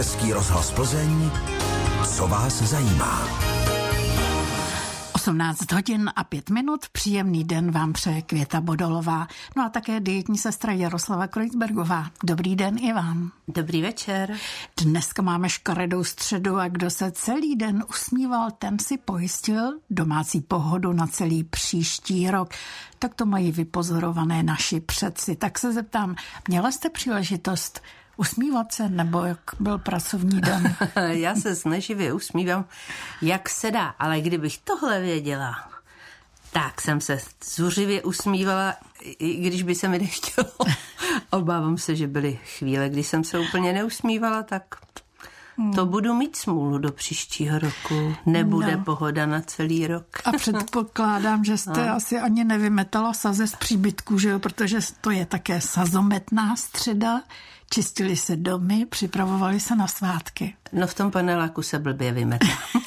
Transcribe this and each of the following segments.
Český rozhlas Plzeň, co vás zajímá. 18 hodin a 5 minut, příjemný den vám přeje Květa Bodolová, no a také dietní sestra Jaroslava Kreuzbergová. Dobrý den i vám. Dobrý večer. Dneska máme škaredou středu a kdo se celý den usmíval, ten si pojistil domácí pohodu na celý příští rok. Tak to mají vypozorované naši předci. Tak se zeptám, měla jste příležitost usmívat se, nebo jak byl pracovní den? Já se snaživě usmívám, jak se dá, ale kdybych tohle věděla, tak jsem se zuřivě usmívala, i když by se mi nechtělo. Obávám se, že byly chvíle, kdy jsem se úplně neusmívala, tak to budu mít smůlu do příštího roku. Nebude pohoda na celý rok. A předpokládám, že jste asi ani nevymetala saze z příbytku, že jo? Protože to je také sazometná středa. Čistili se domy, připravovali se na svátky. No v tom paneláku se blbě vymetá.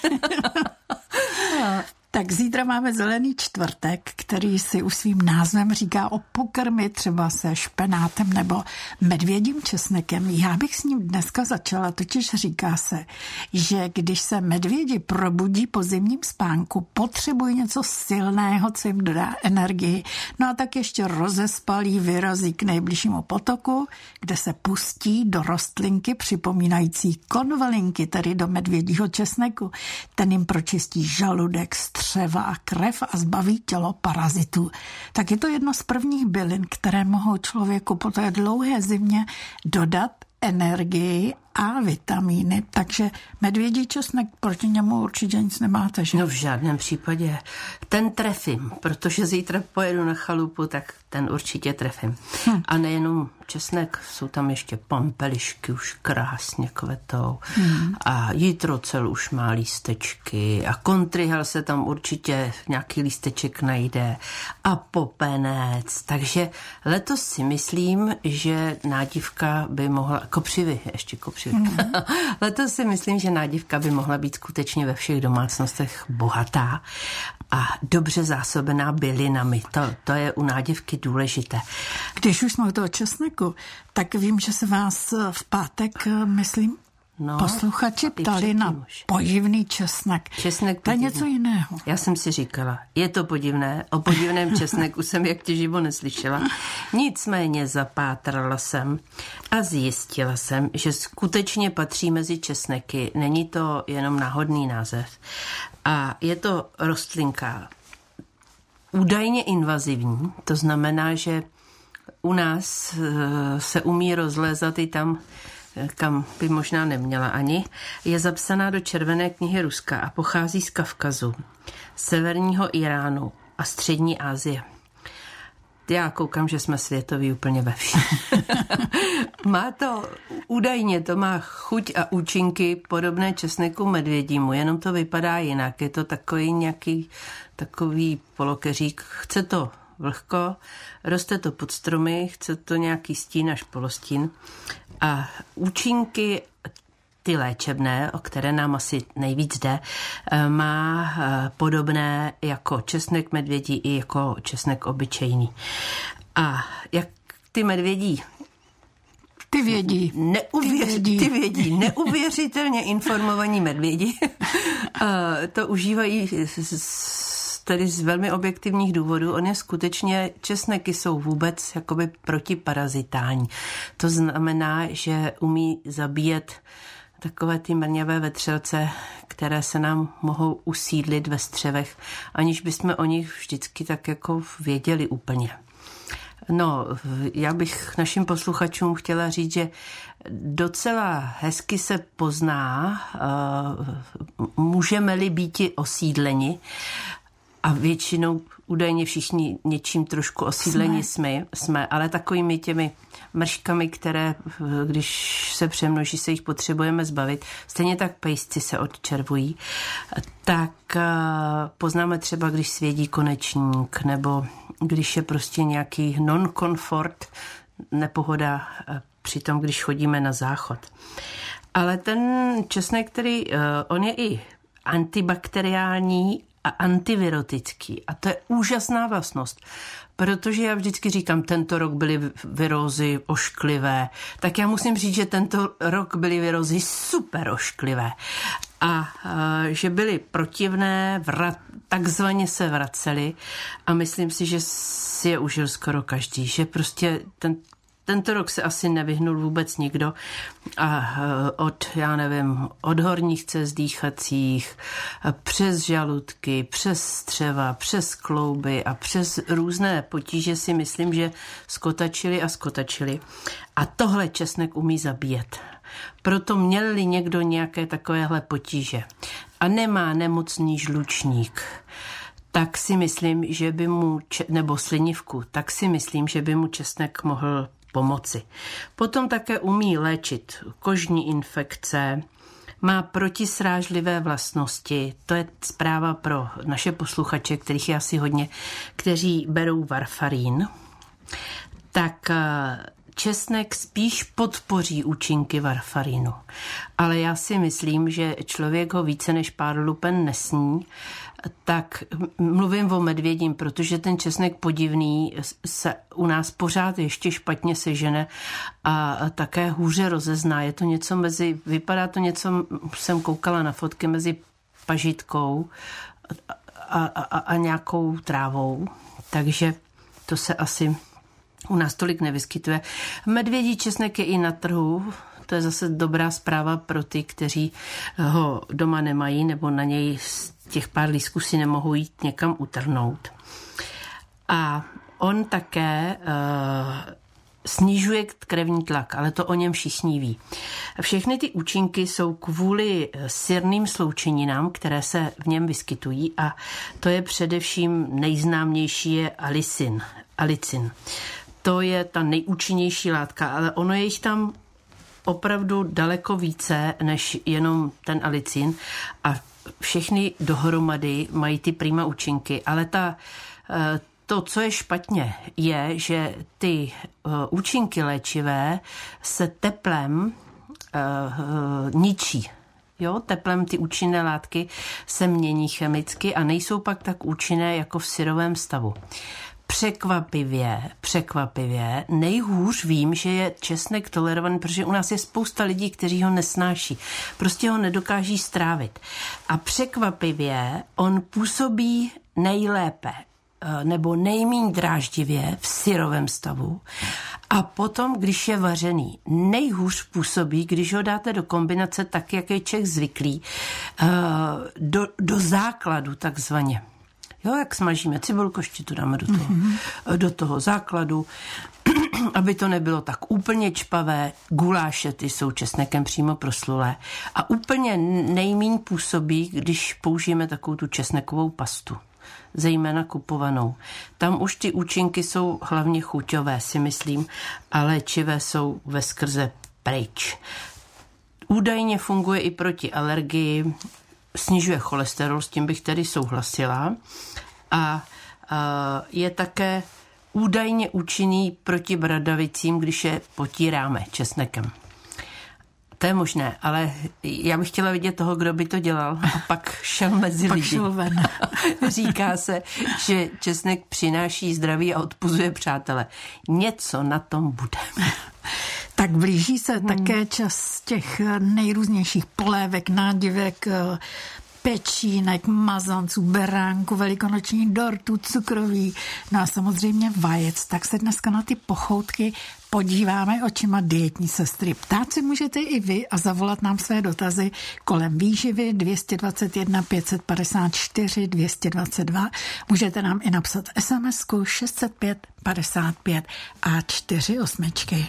Tak zítra máme Zelený čtvrtek, který si už svým názvem říká o pokrmy třeba se špenátem nebo medvědím česnekem. Já bych s ním dneska začala, totiž říká se, že když se medvědi probudí po zimním spánku, potřebují něco silného, co jim dodá energii. No a tak ještě rozespalí vyrazí k nejbližšímu potoku, kde se pustí do rostlinky připomínající konvalinky, tedy do medvědího česneku. Ten jim pročistí žaludek, střeva a krev a zbaví tělo parazitů. Tak je to jedno z prvních bylin, které mohou člověku po té dlouhé zimě dodat energii a vitamíny. Takže medvědí česnek, proti němu určitě nic nemáte, že? No v žádném případě. Ten trefím, protože zítra pojedu na chalupu, tak ten určitě trefím. A nejenom česnek, jsou tam ještě pampelišky, už krásně kvetou. A jitrocel už má lístečky a kontrihel se tam určitě nějaký lísteček najde a popenec. Takže letos si myslím, že nádivka by mohla, kopřivy, ještě kopřivy. Letos si myslím, že nádivka by mohla být skutečně ve všech domácnostech bohatá a dobře zásobená bylinami. To je u nádivky důležité. Když už jsme u toho česneku, tak vím, že se vás v pátek, myslím, posluchači ptali na podivný česnek. To je něco jiného. Já jsem si říkala, je to podivné, o podivném česneku jsem jak těživo neslyšela. Nicméně zapátrala jsem a zjistila jsem, že skutečně patří mezi česneky. Není to jenom náhodný název. A je to rostlinka údajně invazivní, to znamená, že u nás se umí rozlézat i tam, kam by možná neměla ani, je zapsaná do Červené knihy Ruska a pochází z Kavkazu, severního Iránu a střední Asie. Já koukám, že jsme světoví úplně ve všem. Údajně to má chuť a účinky podobné česneku medvědímu, jenom to vypadá jinak. Je to takový polokeřík. Chce to vlhko, roste to pod stromy, chce to nějaký stín až polostín. A účinky ty léčebné, o které nám asi nejvíc jde, má podobné jako česnek medvědí i jako česnek obyčejný. A jak ty medvědí Ty vědí. Neuvěřitelně informovaní medvědi to užívají tedy z velmi objektivních důvodů. Česneky jsou vůbec jakoby protiparazitální. To znamená, že umí zabíjet takové ty mrňavé vetřelce, které se nám mohou usídlit ve střevech, aniž bychom o nich vždycky tak jako věděli úplně. No, já bych našim posluchačům chtěla říct, že docela hezky se pozná, můžeme-li býti osídleni, a většinou údajně všichni něčím trošku osídleni jsme, ale takovými těmi mrškami, které, když se přemnoží, se jich potřebujeme zbavit. Stejně tak pejsci se odčervují. Tak poznáme třeba, když svědí konečník, nebo když je prostě nějaký non-comfort, nepohoda při tom, když chodíme na záchod. Ale ten česnek, on je i antibakteriální a antivirotický. A to je úžasná vlastnost, protože já vždycky říkám, tento rok byly virózy ošklivé, tak já musím říct, že tento rok byly virózy super ošklivé. A že byly protivné, takzvaně se vracely a myslím si, že si je užil skoro každý, že prostě tento rok se asi nevyhnul vůbec nikdo a od horních cest dýchacích, přes žaludky, přes střeva, přes klouby a přes různé potíže si myslím, že skotačili. A tohle česnek umí zabíjet. Proto měl-li někdo nějaké takovéhle potíže a nemá nemocný žlučník, tak si myslím, že by mu, nebo slinivku, tak si myslím, že by mu česnek mohl pomoci. Potom také umí léčit kožní infekce, má protisrážlivé vlastnosti, to je zpráva pro naše posluchače, kterých je asi hodně, kteří berou varfarín, tak česnek spíš podpoří účinky varfarínu. Ale já si myslím, že člověk ho více než pár lupen nesní, tak mluvím o medvědím, protože ten česnek podivný se u nás pořád ještě špatně sežene a také hůře rozezná. Je to něco vypadá to něco, jsem koukala na fotky mezi pažitkou a nějakou trávou, takže to se asi u nás tolik nevyskytuje. Medvědí česnek je i na trhu, to je zase dobrá zpráva pro ty, kteří ho doma nemají nebo na něj z těch pár lístků si nemohou jít někam utrhnout. A on také snižuje krevní tlak, ale to o něm všichni ví. Všechny ty účinky jsou kvůli sirným sloučeninám, které se v něm vyskytují a to je především nejznámější je alicin. To je ta nejúčinnější látka, ale ono je jich tam opravdu daleko více než jenom ten alicin a všechny dohromady mají ty prima účinky, ale to, co je špatně, je, že ty účinky léčivé se teplem ničí. Jo, teplem ty účinné látky se mění chemicky a nejsou pak tak účinné jako v syrovém stavu. Překvapivě, nejhůř vím, že je česnek tolerovaný, protože u nás je spousta lidí, kteří ho nesnáší. Prostě ho nedokáží strávit. A překvapivě on působí nejlépe nebo nejméně dráždivě v syrovém stavu. A potom, když je vařený, nejhůř působí, když ho dáte do kombinace tak, jak je Čech zvyklý, do základu takzvaně. Jo, jak smažíme cibulku, tu dáme do toho základu, aby to nebylo tak úplně čpavé. Guláše, ty jsou česnekem přímo proslulé. A úplně nejméně působí, když použijeme takovou tu česnekovou pastu, zejména kupovanou. Tam už ty účinky jsou hlavně chuťové, si myslím, a léčivé jsou veskrze pryč. Údajně funguje i proti alergii, snižuje cholesterol, s tím bych tedy souhlasila. A je také údajně účinný proti bradavicím, když je potíráme česnekem. To je možné, ale já bych chtěla vidět toho, kdo by to dělal a pak šel mezi lidi. Říká se, že česnek přináší zdraví a odpuzuje přátele. Něco na tom bude. Tak blíží se také čas těch nejrůznějších polévek, nádivek, pečínek, mazanců, beránku, velikonočních dortů, cukroví, no a samozřejmě vajec. Tak se dneska na ty pochoutky podíváme očima dietní sestry. Ptát si můžete i vy a zavolat nám své dotazy kolem výživy 221 554 222. Můžete nám i napsat SMS-ku 605 55 a 4 osmičky.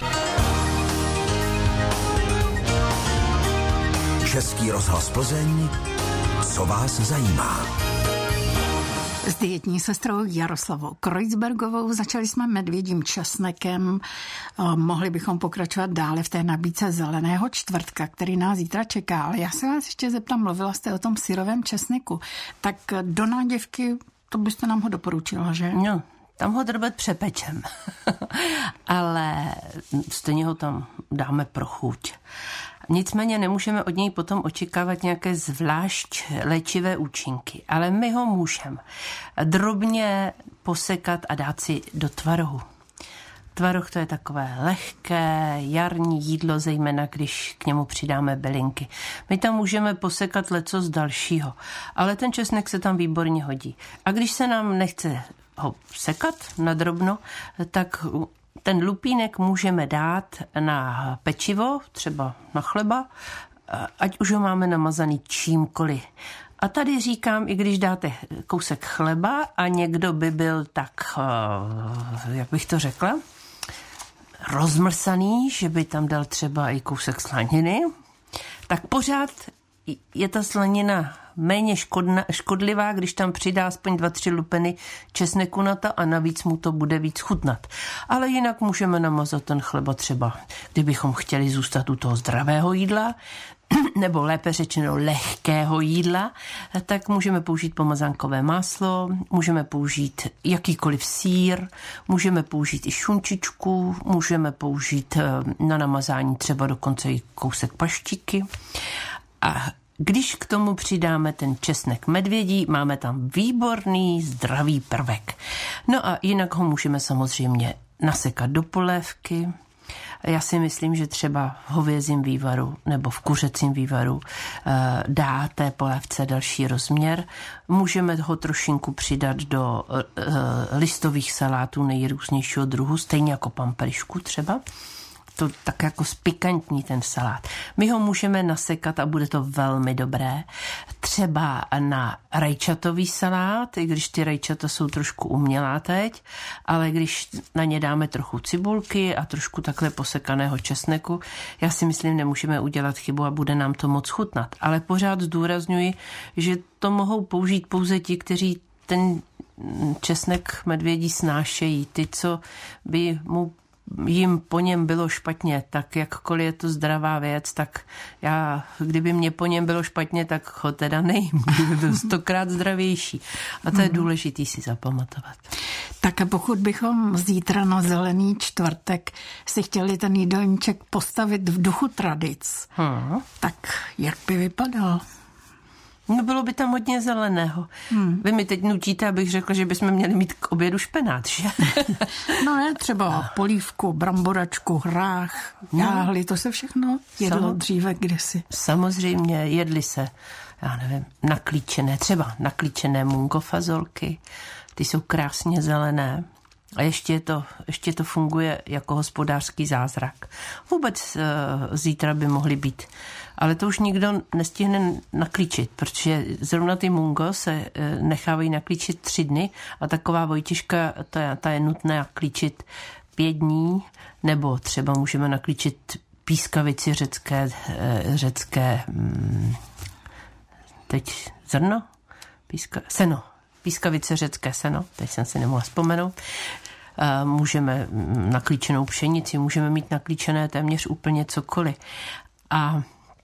Český rozhlas Plzeň. Co vás zajímá? S dietní sestrou Jaroslavou Kreuzbergovou začali jsme medvědím česnekem. Mohli bychom pokračovat dále v té nabídce zeleného čtvrtka, který nás zítra čeká. Ale já se vás ještě zeptám, mluvila jste o tom syrovém česneku. Tak do nádivky, to byste nám ho doporučila, že? No, tam ho drbet přepečem. Ale stejně ho tam dáme pro chuť. Nicméně nemůžeme od něj potom očekávat nějaké zvlášť léčivé účinky, ale my ho můžeme drobně posekat a dát si do tvarohu. Tvaroh to je takové lehké jarní jídlo, zejména když k němu přidáme bylinky. My tam můžeme posekat lecos dalšího, ale ten česnek se tam výborně hodí. A když se nám nechce ho sekat na drobno, tak ten lupínek můžeme dát na pečivo, třeba na chleba, ať už ho máme namazaný čímkoliv. A tady říkám, i když dáte kousek chleba a někdo by byl tak, jak bych to řekla, rozmrsaný, že by tam dal třeba i kousek slaniny, tak pořád je ta slanina méně škodlivá, když tam přidá aspoň 2-3 lupeny česneku na to a navíc mu to bude víc chutnat. Ale jinak můžeme namazat ten chleba třeba, kdybychom chtěli zůstat u toho zdravého jídla, nebo lépe řečeno lehkého jídla, tak můžeme použít pomazánkové máslo, můžeme použít jakýkoliv sýr, můžeme použít i šunčičku, můžeme použít na namazání třeba dokonce i kousek paštiky. A když k tomu přidáme ten česnek medvědí, máme tam výborný zdravý prvek. No a jinak ho můžeme samozřejmě nasekat do polévky. Já si myslím, že třeba v hovězím vývaru nebo v kuřecím vývaru dá té polévce další rozměr. Můžeme ho trošinku přidat do listových salátů nejrůznějšího druhu, stejně jako pampelišku třeba. To tak jako spikantní ten salát. My ho můžeme nasekat a bude to velmi dobré. Třeba na rajčatový salát, i když ty rajčata jsou trošku umělá teď, ale když na ně dáme trochu cibulky a trošku takhle posekaného česneku, já si myslím, nemůžeme udělat chybu a bude nám to moc chutnat. Ale pořád zdůrazňuji, že to mohou použít pouze ti, kteří ten česnek medvědí snášejí. Ty, co by jim po něm bylo špatně, tak jakkoliv je to zdravá věc, tak já, kdyby mě po něm bylo špatně, tak ho teda nejím, kdyby byl 100krát zdravější. A to je důležitý si zapamatovat. Tak a pokud bychom zítra na Zelený čtvrtek si chtěli ten jídelníček postavit v duchu tradic, tak jak by vypadal? No bylo by tam hodně zeleného. Vy mi teď nutíte, abych řekla, že bychom měli mít k obědu špenát, že? No ne, třeba polívku, bramboračku, hrách, jáhly, to se všechno jedlo dříve kdysi. Samozřejmě jedli se, já nevím, naklíčené mungofazolky, ty jsou krásně zelené. A ještě to funguje jako hospodářský zázrak. Vůbec zítra by mohly být. Ale to už nikdo nestihne naklíčit, protože zrovna ty mungo se nechávají naklíčit 3 dny a taková vojtěžka, ta je nutné naklíčit 5 dní, nebo třeba můžeme naklíčit pískavici řecké teď zrno? Seno. Pískavice řecké seno, teď jsem si nemohla vzpomenout. Můžeme naklíčenou pšenici, můžeme mít naklíčené téměř úplně cokoliv. A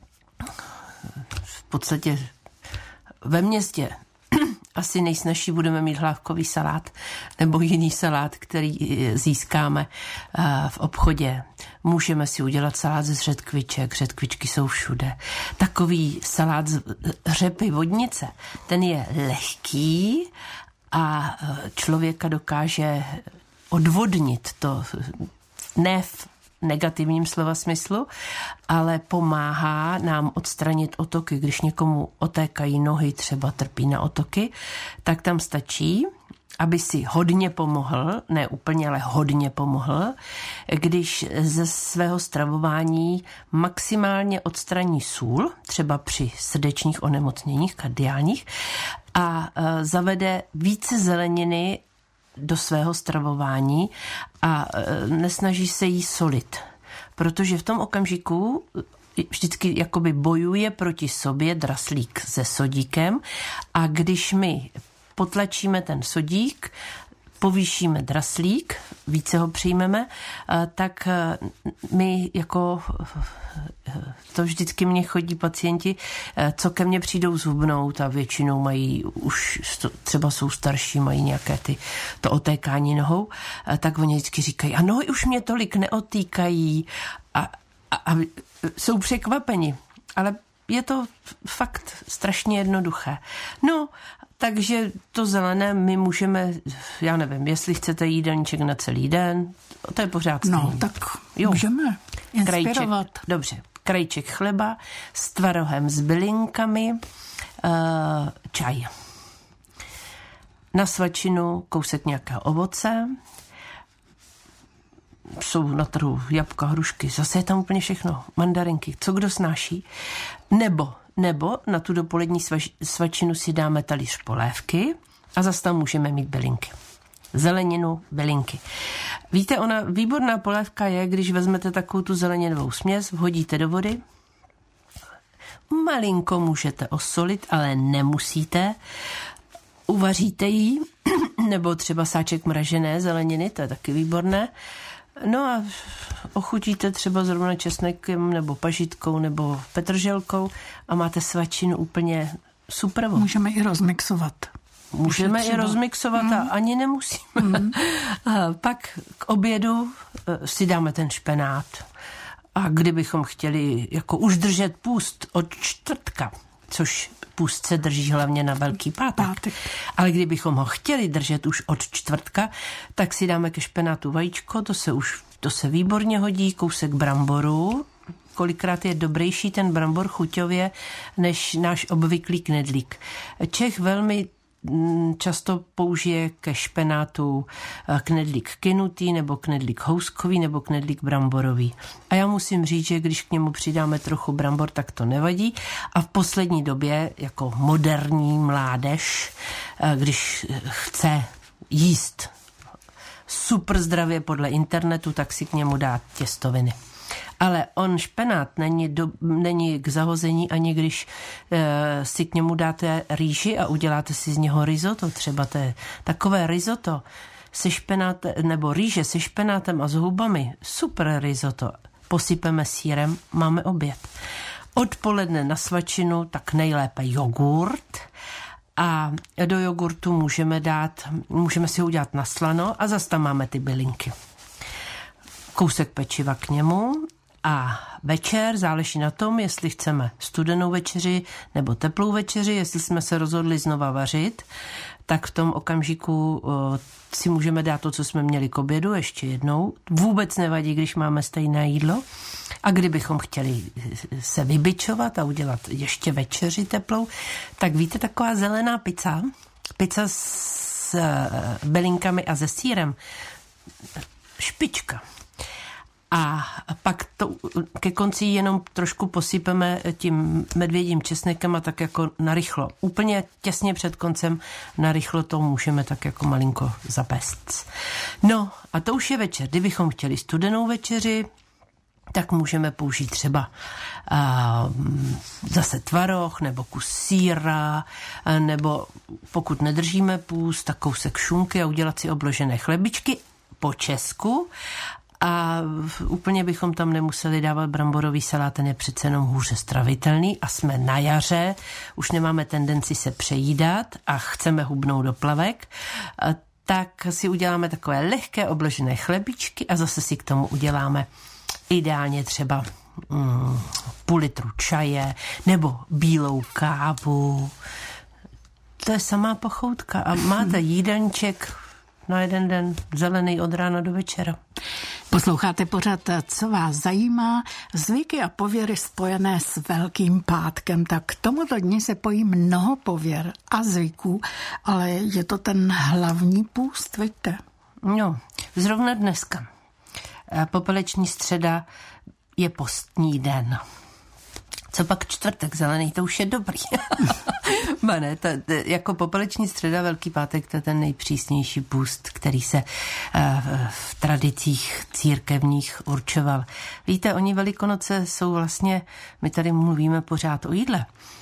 v podstatě ve městě asi nejsnažší budeme mít hlávkový salát nebo jiný salát, který získáme v obchodě. Můžeme si udělat salát z řetkviček, řetkvičky jsou všude. Takový salát z řepy vodnice, ten je lehký a člověka dokáže odvodnit to, ne v negativním slova smyslu, ale pomáhá nám odstranit otoky. Když někomu otékají nohy, třeba trpí na otoky, tak tam stačí, aby si hodně pomohl, ne úplně, ale hodně pomohl, když ze svého stravování maximálně odstraní sůl, třeba při srdečních onemocněních kardiálních, a zavede více zeleniny do svého stravování a nesnaží se jí solit. Protože v tom okamžiku vždycky jakoby bojuje proti sobě draslík se sodíkem a když my potlačíme ten sodík, povýšíme draslík, více ho přijmeme, tak my jako, to vždycky mě chodí pacienti, co ke mně přijdou zhubnout a většinou mají, už třeba jsou starší, mají nějaké to otékání nohou, tak oni vždycky říkají, a nohy už mě tolik neotýkají a jsou překvapeni, ale je to fakt strašně jednoduché. No, takže to zelené my můžeme, já nevím, jestli chcete jídelníček na celý den, to je pořád stejný. No, tak můžeme inspirovat. Dobře, krajček chleba s tvarohem, s bylinkami, čaj. Na svačinu kousek nějakého ovoce, jsou na trhu jablka, hrušky, zase je tam úplně všechno, mandarinky, co kdo snáší. Nebo na tu dopolední svačinu si dáme talíř polévky a zase tam můžeme mít bylinky. Zeleninu, bylinky. Víte, ona výborná polévka je, když vezmete takovou tu zeleninovou směs, vhodíte do vody, malinko můžete osolit, ale nemusíte, uvaříte ji, nebo třeba sáček mražené zeleniny, to je taky výborné. No a ochutíte třeba zrovna česnekem nebo pažitkou nebo petrželkou a máte svačinu úplně superovou. Můžeme i rozmixovat. Můžeme i rozmixovat a ani nemusíme. A pak k obědu si dáme ten špenát. A kdybychom chtěli jako už držet půst od čtvrtka, což půst se drží hlavně na Velký pátek. Ale kdybychom ho chtěli držet už od čtvrtka, tak si dáme ke špenátu vajíčko, to se výborně hodí, kousek bramboru. Kolikrát je dobrejší ten brambor chuťově než náš obvyklý knedlík. Čech velmi často použije ke špenátu knedlík kynutý, nebo knedlík houskový, nebo knedlík bramborový. A já musím říct, že když k němu přidáme trochu brambor, tak to nevadí. A v poslední době, jako moderní mládež, když chce jíst super zdravě podle internetu, tak si k němu dá těstoviny. Ale on špenát není k zahození, ani když si k němu dáte rýži a uděláte si z něho risotto. Třeba to je takové risotto se špenátem, nebo rýže se špenátem a s hubami. Super risotto. Posypeme sýrem, máme oběd. Odpoledne na svačinu, tak nejlépe jogurt. A do jogurtu můžeme si ho udělat na slano a zase tam máme ty bylinky. Kousek pečiva k němu a večer záleží na tom, jestli chceme studenou večeři nebo teplou večeři, jestli jsme se rozhodli znova vařit, tak v tom okamžiku si můžeme dát to, co jsme měli k obědu, ještě jednou. Vůbec nevadí, když máme stejné jídlo. A kdybychom chtěli se vybičovat a udělat ještě večeři teplou, tak víte, taková zelená pizza s bylinkami a se sýrem, špička. A pak to ke konci jenom trošku posypeme tím medvědím česnekem a tak jako narychlo. Úplně těsně před koncem narychlo to můžeme tak jako malinko zapést. No a to už je večer. Kdybychom chtěli studenou večeři, tak můžeme použít třeba zase tvaroh nebo kus sýra, nebo pokud nedržíme půst, tak kousek šunky a udělat si obložené chlebičky po česku. A úplně bychom tam nemuseli dávat bramborový salát, ten je přece jenom hůře stravitelný a jsme na jaře, už nemáme tendenci se přejídat a chceme hubnout do plavek, tak si uděláme takové lehké obložené chlebičky a zase si k tomu uděláme ideálně třeba půl litru čaje nebo bílou kávu. To je samá pochoutka a máte jídelníček na jeden den zelený od rána do večera. Posloucháte pořad, co vás zajímá, zvyky a pověry spojené s Velkým pátkem. Tak k tomuto dni se pojí mnoho pověr a zvyků, ale je to ten hlavní půst, víte? No, zrovna dneska. Popeleční středa je postní den. Co pak čtvrtek zelený, to už je dobrý. Ne, jako popeleční středa, Velký pátek, to je ten nejpřísnější půst, který se v tradicích církevních určoval. Víte, oni Velikonoce jsou vlastně, my tady mluvíme pořád o jídle,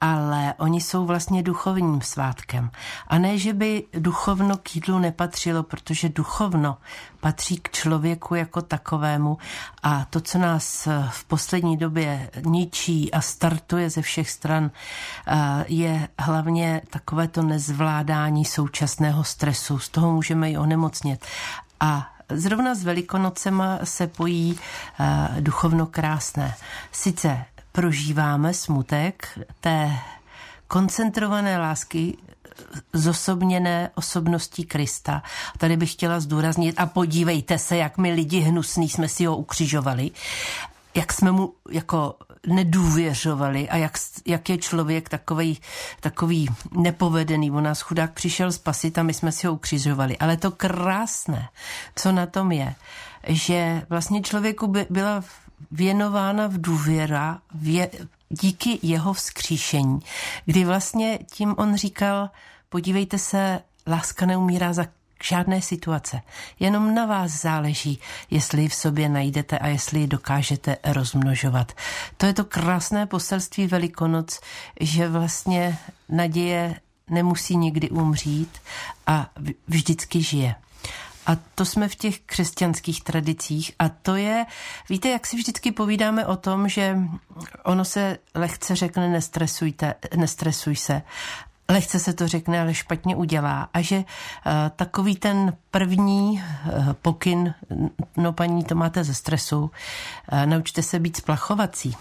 ale oni jsou vlastně duchovním svátkem. A ne, že by duchovno k jídlu nepatřilo, protože duchovno patří k člověku jako takovému a to, co nás v poslední době ničí a startuje ze všech stran, je hlavně takové to nezvládání současného stresu. Z toho můžeme i onemocnět. A zrovna s Velikonocema se pojí duchovno krásné. Sice prožíváme smutek té koncentrované lásky zosobněné osobností Krista. Tady bych chtěla zdůraznit a podívejte se, jak my lidi hnusný jsme si ho ukřižovali, jak jsme mu jako nedůvěřovali a jak je člověk takový nepovedený. On nás chudák přišel spasit a my jsme si ho ukřižovali. Ale to krásné, co na tom je, že vlastně člověku byla věnována v důvěra díky jeho vzkříšení, kdy vlastně tím on říkal, podívejte se, láska neumírá za žádné situace. Jenom na vás záleží, jestli ji v sobě najdete a jestli ji dokážete rozmnožovat. To je to krásné poselství Velikonoc, že vlastně naděje nemusí nikdy umřít a vždycky žije. A to jsme v těch křesťanských tradicích a to je, víte, jak si vždycky povídáme o tom, že ono se lehce řekne nestresuj se, lehce se to řekne, ale špatně udělá a že takový ten první pokyn, no paní, to máte ze stresu, naučte se být splachovací,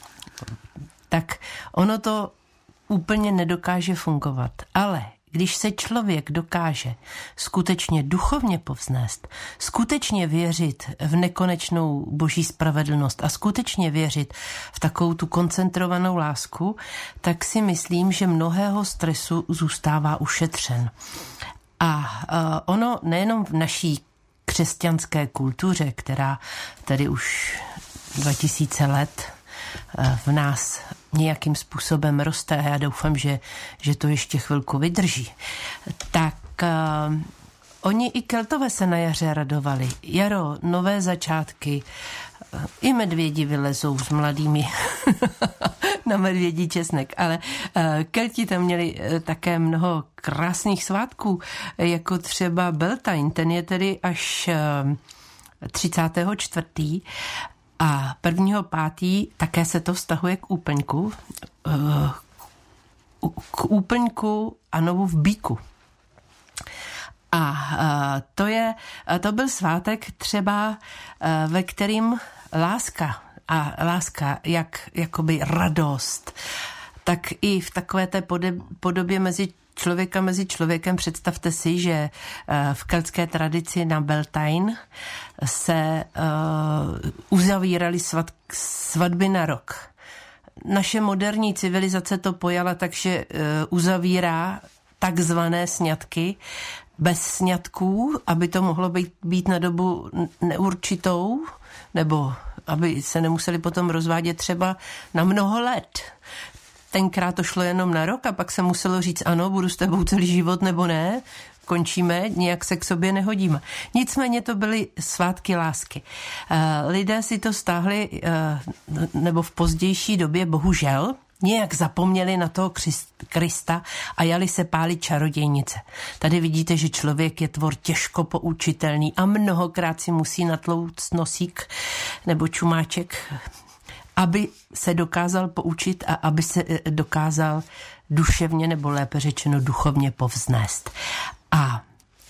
tak ono to úplně nedokáže fungovat, ale když se člověk dokáže skutečně duchovně povznést, skutečně věřit v nekonečnou boží spravedlnost a skutečně věřit v takovou tu koncentrovanou lásku, tak si myslím, že mnohého stresu zůstává ušetřen. A ono nejenom v naší křesťanské kultuře, která tady už 2000 let v nás nějakým způsobem roste a já doufám, že to ještě chvilku vydrží, tak oni i Keltové se na jaře radovali. Jaro, nové začátky, i medvědi vylezou s mladými na medvědí česnek, ale Kelti tam měli také mnoho krásných svátků, jako třeba Beltane, ten je tedy až 34. A 1.5. také se to vztahuje k úplňku. K úplňku a novu v Bíku. A to byl svátek třeba, ve kterým láska, jakoby radost, tak i v takové té podobě mezi člověkem, představte si, že v keltské tradici na Beltane se uzavíraly svatby na rok. Naše moderní civilizace to pojala, takže uzavírá takzvané sňatky bez sňatků, aby to mohlo být na dobu neurčitou, nebo aby se nemuseli potom rozvádět třeba na mnoho let. Tenkrát to šlo jenom na rok a pak se muselo říct ano, budu s tebou celý život nebo ne, končíme, nějak se k sobě nehodíme. Nicméně to byly svátky lásky. Lidé si to stáhli, nebo v pozdější době, bohužel, nějak zapomněli na toho Krista a jali se pálit čarodějnice. Tady vidíte, že člověk je tvor těžko poučitelný a mnohokrát si musí natlouct nosík nebo čumáček, aby se dokázal poučit a aby se dokázal duševně nebo lépe řečeno duchovně povznést. A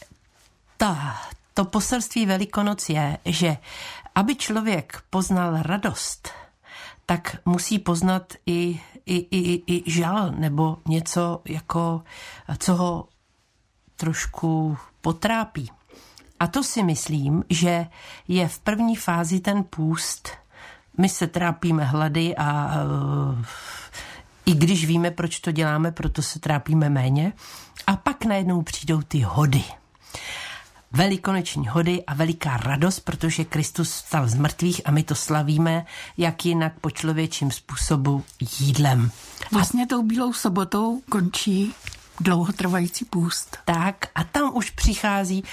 to poselství Velikonoc je, že aby člověk poznal radost, tak musí poznat i žal nebo něco, jako, co ho trošku potrápí. A to si myslím, že je v první fázi ten půst. My se trápíme hlady a i když víme, proč to děláme, proto se trápíme méně. A pak najednou přijdou ty hody. Velikonoční hody a veliká radost, protože Kristus vstal z mrtvých a my to slavíme, jak jinak po člověčím způsobu jídlem. Vlastně tou Bílou sobotou končí dlouhotrvající půst. Tak a tam už přichází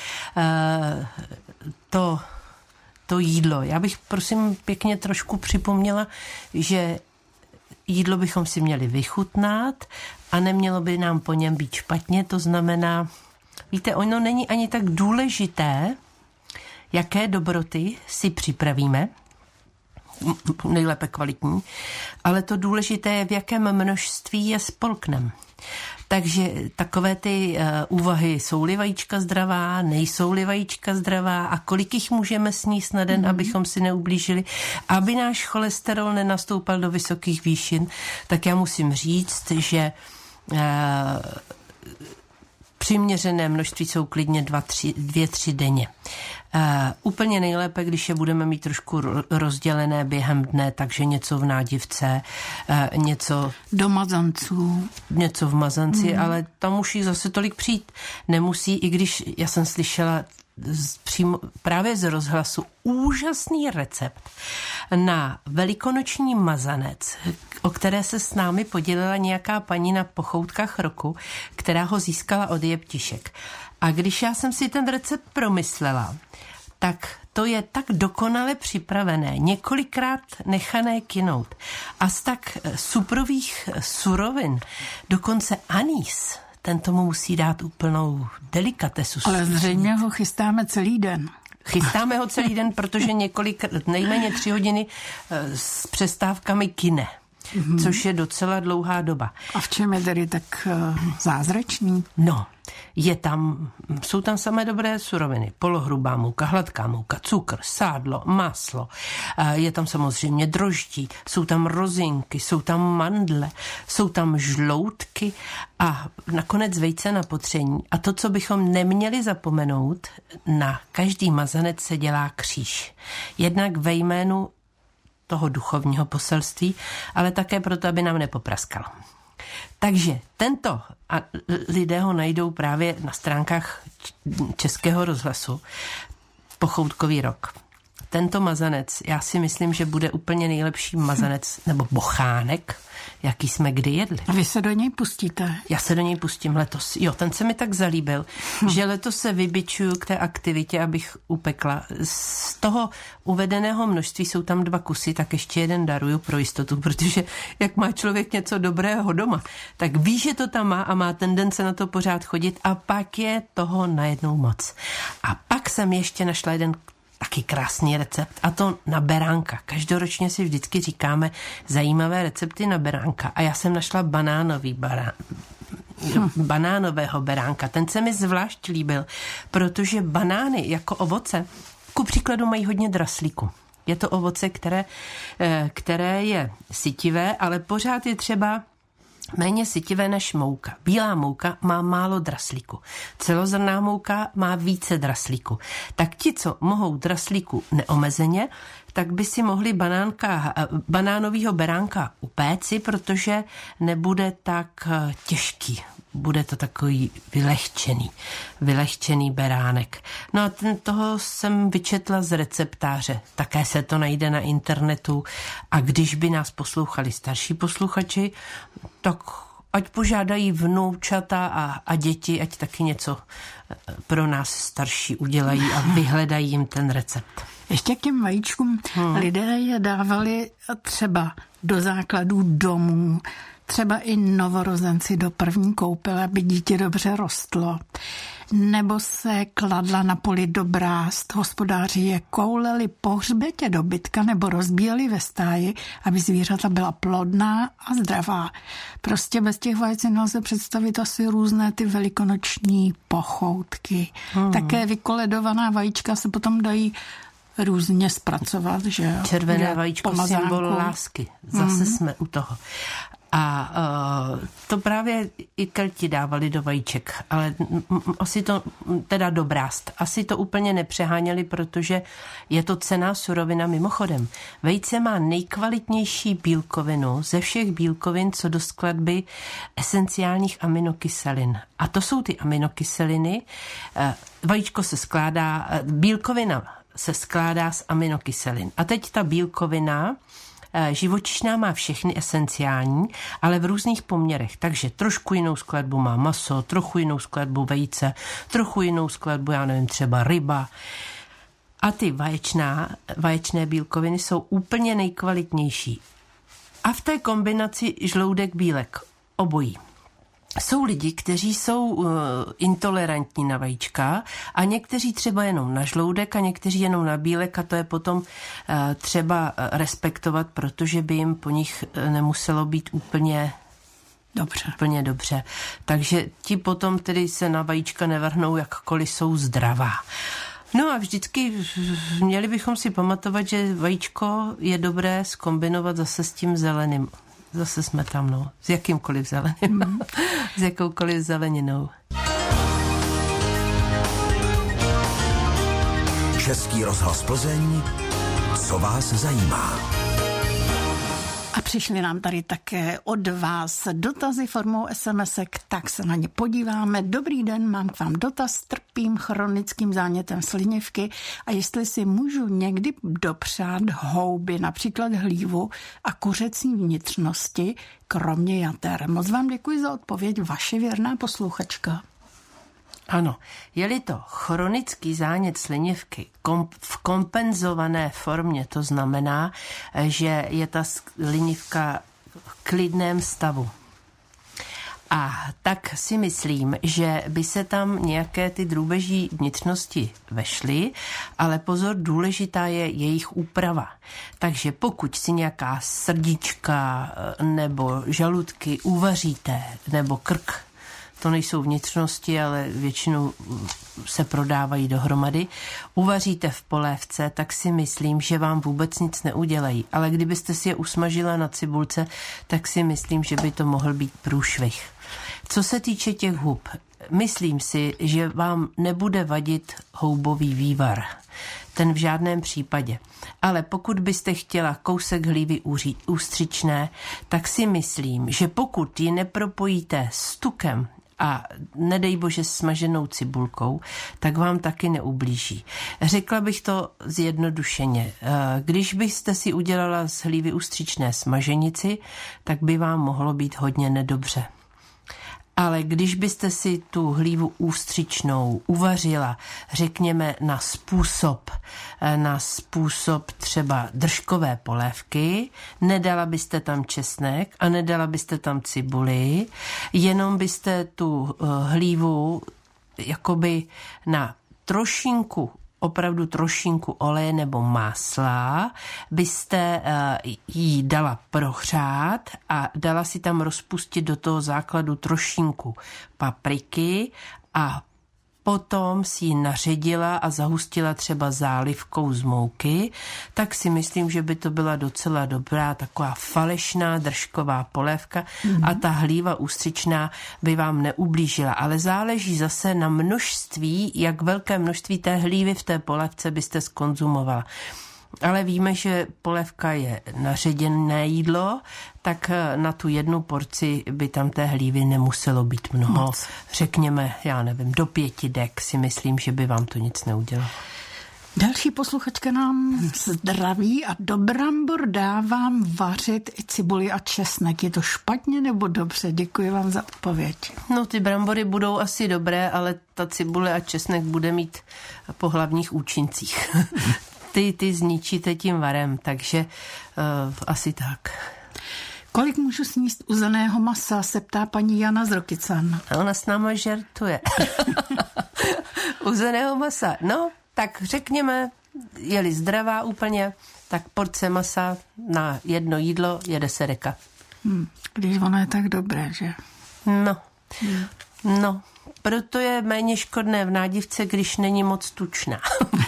to jídlo. Já bych prosím pěkně trošku připomněla, že jídlo bychom si měli vychutnat a nemělo by nám po něm být špatně. To znamená, víte, ono není ani tak důležité, jaké dobroty si připravíme, nejlépe kvalitní, ale to důležité je, v jakém množství je spolknem. Takže takové ty úvahy, jsou-li vajíčka zdravá, nejsou-li vajíčka zdravá a kolik jich můžeme sníst na den, abychom si neublížili, aby náš cholesterol nenastoupal do vysokých výšin, tak já musím říct, že přiměřené množství jsou klidně 2-3 denně. Úplně nejlépe, když je budeme mít trošku rozdělené během dne, takže něco v nádivce, něco do mazanců. Něco v mazanci, ale tam už jich zase tolik přijít nemusí, i když já jsem slyšela přímo právě z rozhlasu úžasný recept na velikonoční mazanec, o které se s námi podělila nějaká paní na Pochoutkách roku, která ho získala od jeptišek. A když já jsem si ten recept promyslela, tak to je tak dokonale připravené, několikrát nechané kynout a z tak suprových surovin, dokonce anýs, ten tomu musí dát úplnou delikatesu. Ale zřejmě ho chystáme celý den. Chystáme ho celý den, protože nejméně 3 hodiny s přestávkami kyne, což je docela dlouhá doba. A v čem je tedy tak zázračný? No, jsou tam samé dobré suroviny. Polohrubá mouka, hladká mouka, cukr, sádlo, máslo. Je tam samozřejmě droždí, jsou tam rozinky, jsou tam mandle, jsou tam žloutky a nakonec vejce na potření. A to, co bychom neměli zapomenout, na každý mazanec se dělá kříž. Jednak ve jménu toho duchovního poselství, ale také proto, aby nám nepopraskal. Takže tento, a lidé ho najdou právě na stránkách Českého rozhlasu, Pochoutkový rok. Tento mazanec, já si myslím, že bude úplně nejlepší mazanec, nebo bochánek, jaký jsme kdy jedli. A vy se do něj pustíte? Já se do něj pustím letos. Jo, ten se mi tak zalíbil, že letos se vybičuju k té aktivitě, abych upekla. Z toho uvedeného množství jsou tam 2 kusy, tak ještě jeden daruju pro jistotu, protože jak má člověk něco dobrého doma, tak ví, že to tam má a má tendence na to pořád chodit a pak je toho najednou moc. A pak jsem ještě našla jeden taky krásný recept, a to na beránka. Každoročně si vždycky říkáme zajímavé recepty na beránka a já jsem našla banánového beránka. Ten se mi zvlášť líbil, protože banány jako ovoce ku příkladu mají hodně draslíku. Je to ovoce, které je sytivé, ale pořád je třeba méně sytivé než mouka. Bílá mouka má málo draslíku. Celozrnná mouka má více draslíku. Tak ti, co mohou draslíku neomezeně, tak by si mohli banánovýho beránka upéci, protože nebude tak těžký. Bude to takový vylehčený beránek. No a toho jsem vyčetla z receptáře. Také se to najde na internetu. A když by nás poslouchali starší posluchači, tak ať požádají vnoučata a děti, ať taky něco pro nás starší udělají a vyhledají jim ten recept. Ještě k těm vajíčkům lidé je dávali třeba do základů domů, třeba i novorozenci do první koupele, aby dítě dobře rostlo. Nebo se kladla na poli do brázd, hospodáři je kouleli po hřbetě dobytka nebo rozbíjeli ve stáji, aby zvířata byla plodná a zdravá. Prostě bez těch vajec nelze představit asi různé ty velikonoční pochoutky. Také vykoledovaná vajíčka se potom dají různě zpracovat, že jo? Červené vajíčko, symbol lásky. Zase jsme u toho. A to právě i Kelti dávali do vajíček, ale asi to, teda do brázd, asi to úplně nepřeháněli, protože je to cenná surovina mimochodem. Vejce má nejkvalitnější bílkovinu ze všech bílkovin, co do skladby esenciálních aminokyselin. A to jsou ty aminokyseliny. Vajíčko se skládá, bílkovina se skládá z aminokyselin. A teď ta bílkovina živočišná má všechny esenciální, ale v různých poměrech. Takže trošku jinou skladbu má maso, trochu jinou skladbu vejce, trochu jinou skladbu, já nevím, třeba ryba. A ty vaječné bílkoviny jsou úplně nejkvalitnější. A v té kombinaci žloudek, bílek, obojí. Jsou lidi, kteří jsou intolerantní na vajíčka a někteří třeba jenom na žloudek a někteří jenom na bílek a to je potom třeba respektovat, protože by jim po nich nemuselo být úplně dobře. Takže ti potom tedy se na vajíčka nevrhnou, jakkoliv jsou zdravá. No a vždycky měli bychom si pamatovat, že vajíčko je dobré zkombinovat zase s tím zeleným. Zase jsme tam, no. S jakýmkoliv zeleným. S jakoukoliv zeleninou. Český rozhlas Plzeň. Co vás zajímá? A přišly nám tady také od vás dotazy formou SMS-ek, tak se na ně podíváme. Dobrý den, mám k vám dotaz, trpím chronickým zánětem slinivky a jestli si můžu někdy dopřát houby, například hlívu a kuřecí vnitřnosti, kromě jater. Moc vám děkuji za odpověď, vaše věrná posluchačka. Ano, je-li to chronický zánět slinivky v kompenzované formě, to znamená, že je ta slinivka v klidném stavu. A tak si myslím, že by se tam nějaké ty drůbeží vnitřnosti vešly, ale pozor, důležitá je jejich úprava. Takže pokud si nějaká srdíčka nebo žaludky uvaříte, nebo krk, to nejsou vnitřnosti, ale většinou se prodávají dohromady, uvaříte v polévce, tak si myslím, že vám vůbec nic neudělají. Ale kdybyste si je usmažila na cibulce, tak si myslím, že by to mohl být průšvih. Co se týče těch hub, myslím si, že vám nebude vadit houbový vývar. Ten v žádném případě. Ale pokud byste chtěla kousek hlívy ústřičné, tak si myslím, že pokud ji nepropojíte s tukem a nedej bože smaženou cibulkou, tak vám taky neublíží. Řekla bych to zjednodušeně. Když byste si udělala z hlívy ústřičné smaženici, tak by vám mohlo být hodně nedobře. Ale když byste si tu hlívu ústřičnou uvařila, řekněme na způsob třeba držkové polévky, nedala byste tam česnek a nedala byste tam cibuli, jenom byste tu hlívu jakoby na opravdu trošinku oleje nebo másla, byste jí dala prohřát a dala si tam rozpustit do toho základu trošinku papriky a potom si ji naředila a zahustila třeba zálivkou z mouky, tak si myslím, že by to byla docela dobrá taková falešná držková polévka a ta hlíva ústřičná by vám neublížila. Ale záleží zase na množství, jak velké množství té hlívy v té polévce byste skonzumovala. Ale víme, že polévka je naředěné jídlo, tak na tu jednu porci by tam té hlívy nemuselo být mnoho. Moc. Řekněme, do 5 dek si myslím, že by vám to nic neudělalo. Další posluchačka nám zdraví a do brambor dávám vařit i cibuli a česnek. Je to špatně nebo dobře? Děkuji vám za odpověď. No, ty brambory budou asi dobré, ale ta cibule a česnek bude mít po hlavních účincích. Ty zničíte tím varem, takže asi tak. Kolik můžu sníst uzeného masa, se ptá paní Jana z Rokycan. Ona s náma žertuje. Uzeného masa, no, tak řekněme, je-li zdravá úplně, tak porce masa na jedno jídlo je 10 deka. Když ono je tak dobré, že? No, proto je méně škodné v nádivce, když není moc tučná.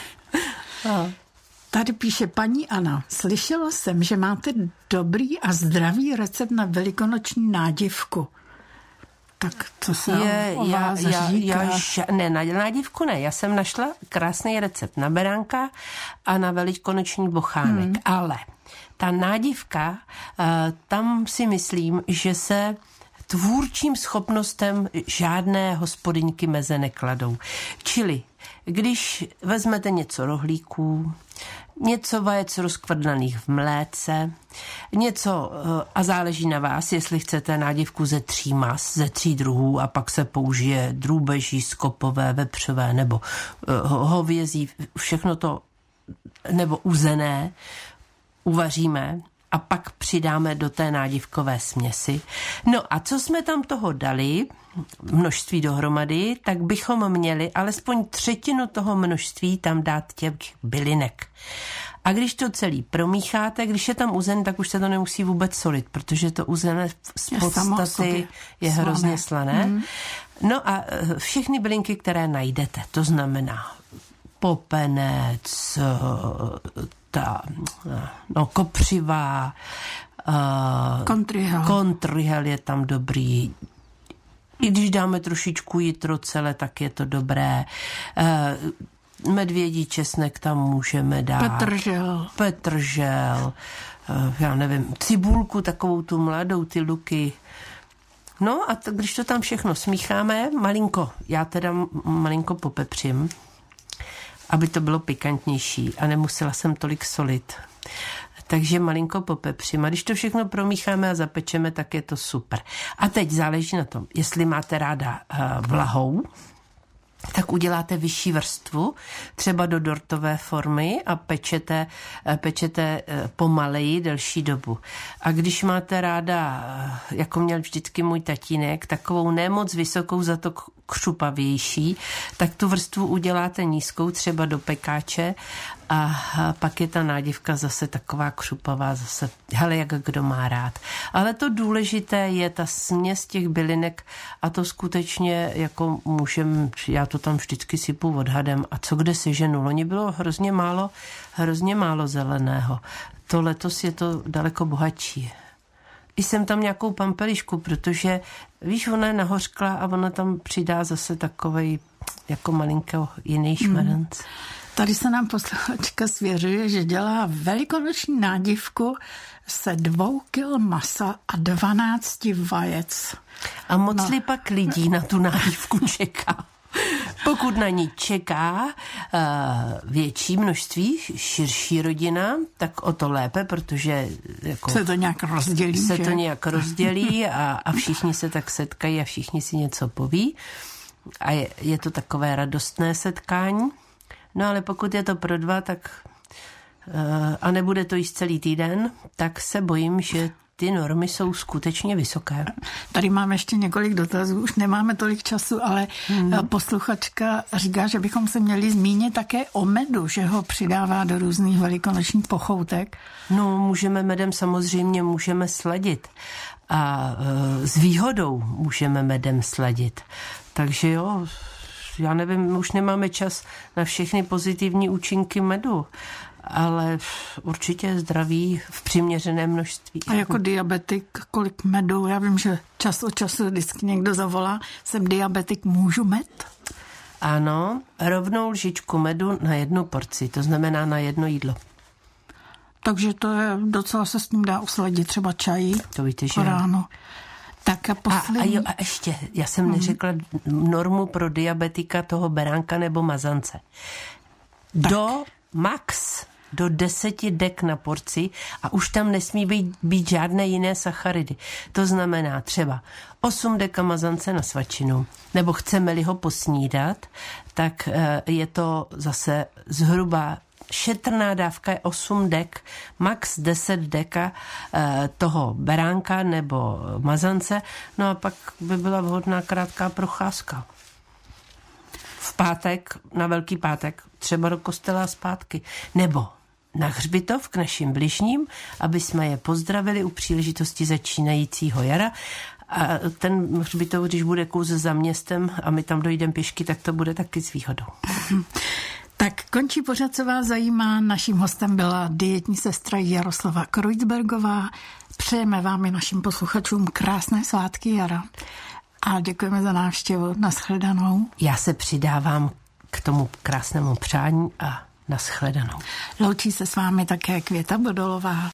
Tady píše paní Anna. Slyšela jsem, že máte dobrý a zdravý recept na velikonoční nádivku. Tak co se o vás říká? Ne, na nádivku ne. Já jsem našla krásný recept na beránka a na velikonoční bochánek. Ale ta nádivka, tam si myslím, že se tvůrčím schopnostem žádné hospodyňky meze nekladou. Čili když vezmete něco rohlíků, něco vajec rozkvrdlaných v mléce, něco, a záleží na vás, jestli chcete nádivku ze 3 mas, ze 3 druhů a pak se použije drůbeží, skopové, vepřové nebo hovězí, všechno to, nebo uzené, uvaříme a pak přidáme do té nádivkové směsi. No a co jsme tam toho dali, množství dohromady, tak bychom měli alespoň třetinu toho množství tam dát těch bylinek. A když to celý promícháte, když je tam uzen, tak už se to nemusí vůbec solit, protože to uzené z podstaty je hrozně slané. No a všechny bylinky, které najdete, to znamená popenec, kopřiva, kontrihel je tam dobrý. I když dáme trošičku jitrocele, tak je to dobré. Medvědí česnek tam můžeme dát. Petržel, já nevím, cibulku, takovou tu mladou, ty luky. No a když to tam všechno smícháme, já teda malinko popepřím, aby to bylo pikantnější a nemusela jsem tolik solit. Takže malinko popepřím. A když to všechno promícháme a zapečeme, tak je to super. A teď záleží na tom, jestli máte ráda vlahou, tak uděláte vyšší vrstvu, třeba do dortové formy a pečete pomaleji delší dobu. A když máte ráda, jako měl vždycky můj tatínek, takovou nemoc vysokou, za to křupavější, tak tu vrstvu uděláte nízkou, třeba do pekáče a pak je ta nádivka zase taková křupavá, zase, hele, jak kdo má rád. Ale to důležité je ta směs těch bylinek a to skutečně jako já to tam vždycky sypu odhadem a co kde seženu. Loni bylo hrozně málo zeleného. To letos je to daleko bohatší. I jsem tam nějakou pampelišku, protože víš, ona je nahořklá a ona tam přidá zase takovej jako malinkého jiný šmerenc. Tady se nám posluchačka svěřuje, že dělá velikonoční nádivku se 2 kil masa a 12 vajec. A moc pak lidí na tu nádivku čeká. Pokud na ní čeká větší množství, širší rodina, tak o to lépe, protože jako se to nějak rozdělí. A všichni se tak setkají a všichni si něco poví. A je to takové radostné setkání. No ale pokud je to pro 2, tak a nebude to jíst celý týden, tak se bojím, že ty normy jsou skutečně vysoké. Tady máme ještě několik dotazů, už nemáme tolik času, ale posluchačka říká, že bychom se měli zmínit také o medu, že ho přidává do různých velikonočních pochoutek. No, medem samozřejmě můžeme sladit a s výhodou můžeme medem sladit. Takže jo, já nevím, už nemáme čas na všechny pozitivní účinky medu, ale určitě zdraví v přiměřeném množství. A jako diabetik, kolik medu? Já vím, že čas od času vždycky někdo zavolá, jsem diabetik, můžu med? Ano, rovnou lžičku medu na 1 porci, to znamená na 1 jídlo. Takže to je docela, se s ním dá usladit třeba čají. To víte, že ráno. Tak a poslední. A ještě, já jsem neřekla normu pro diabetika toho beránka nebo mazance. Do 10 dek na porci a už tam nesmí být žádné jiné sacharidy. To znamená třeba 8 deka mazance na svačinu, nebo chceme-li ho posnídat, tak je to zase zhruba šetrná dávka je 8 dek, max 10 deka toho beránka nebo mazance, no a pak by byla vhodná krátká procházka. V pátek, na Velký pátek, třeba do kostela zpátky, nebo na hřbitov k našim bližním, aby jsme je pozdravili u příležitosti začínajícího jara. A ten hřbitov, když bude kus za městem a my tam dojdeme pěšky, tak to bude taky s výhodou. Tak končí pořad, co vás zajímá. Naším hostem byla dietní sestra Jaroslava Kreuzbergová. Přejeme vám i našim posluchačům krásné svátky jara. A děkujeme za návštěvu. Nashledanou. Já se přidávám k tomu krásnému přání a nashledanou. Loučí se s vámi také Květa Bodolová.